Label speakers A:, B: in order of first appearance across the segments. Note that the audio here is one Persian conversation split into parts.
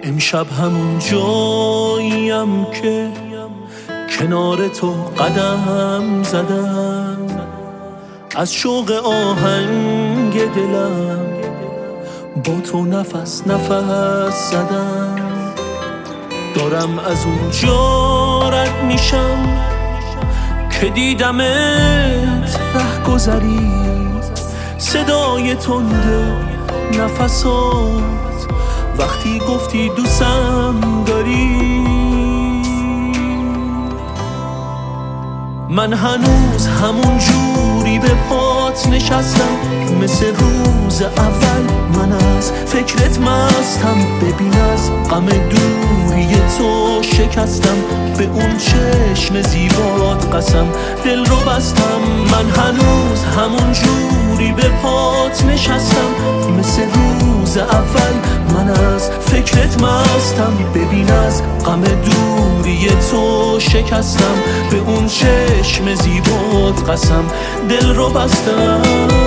A: امشب همون جاییم که کنار تو قدم زدم، از شوق آهنگ دلم با تو نفس نفس زدم. دارم از اون جا رد میشم که دیدمت ره گذرید، صدای تند نفسات وقتی گفتی دوستم داری. من هنوز همون جوری به پات نشستم، مثل روز اول من از فکرت مستم. ببین از غم دوری تو شکستم، به اون چشم زیبات قسم دل رو بستم. من هنوز همون جوری به پات نشستم، مثل روز اول من از فکرت مستم. ببین از غم دوری تو شکستم، به اون چشم زیبات قسم دل رو بستم.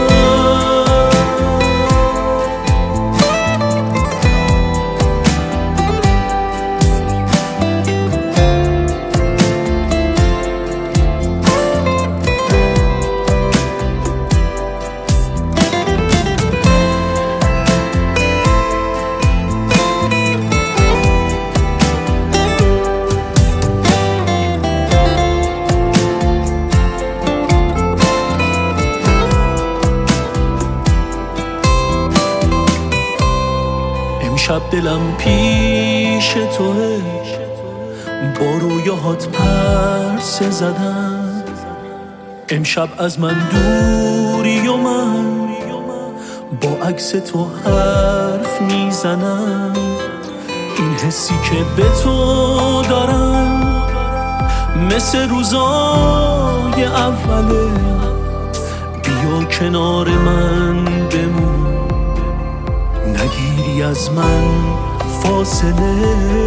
A: امشب دلم پیش توه، با رویاهات پرسه زدم. امشب از من دوری و من با عکس تو حرف میزنم. این حسی که به تو دارم مثل روزای اوله، بیا کنار من بمون، نگیری از من فاصله.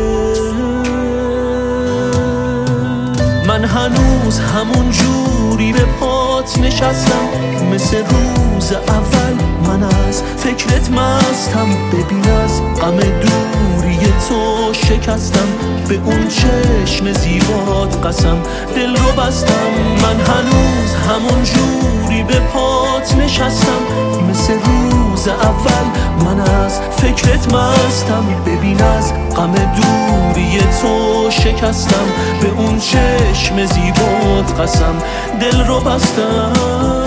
A: من هنوز همون جوری به پات نشستم، مثل روز اول من از فکرت مستم. ببین از غم دوری تو شکستم، به اون چشم زیبات قسم دل رو بستم. من هنوز همون جوری به پات نشستم، مثل روز اول من از فکرت مستم. ببین از غم دوری تو شکستم، به اون چشم زیبات قسم دل رو بستم.